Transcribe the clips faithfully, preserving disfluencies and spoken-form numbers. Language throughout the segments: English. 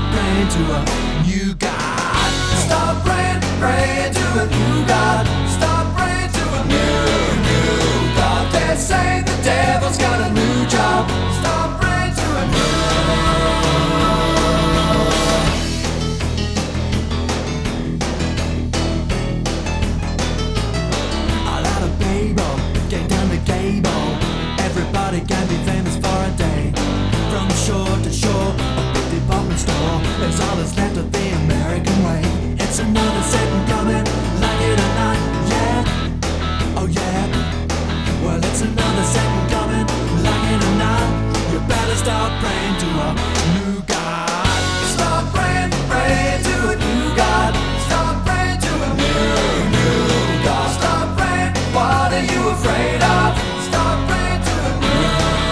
start praying to a new God. Start praying, praying to a new God. Start praying to a new, new God. They're saying the devil's got a new job. Start praying to a new. All out of Babel, getting down the gable. Everybody can be famous for a day. From shore to shore, a big department store. It's all that's left of the American way. It's another second coming, like it or not, yeah. Oh yeah. Well, it's another second coming, like it or not. You better start praying to a new God. Start praying, praying to a new God. Start praying to a new, new God. Start praying, what are you afraid of? Start praying to a new.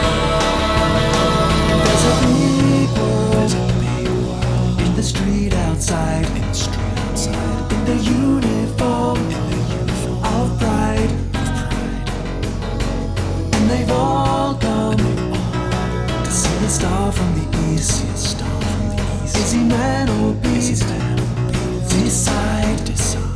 There's a big world, there's a big world in the street outside, in the street outside, in the uniform, in the uniform of pride, of pride. And they've all come to see the star from the east, see the star from the east. Is he man or beast? Is he man or beast? Decide, decide.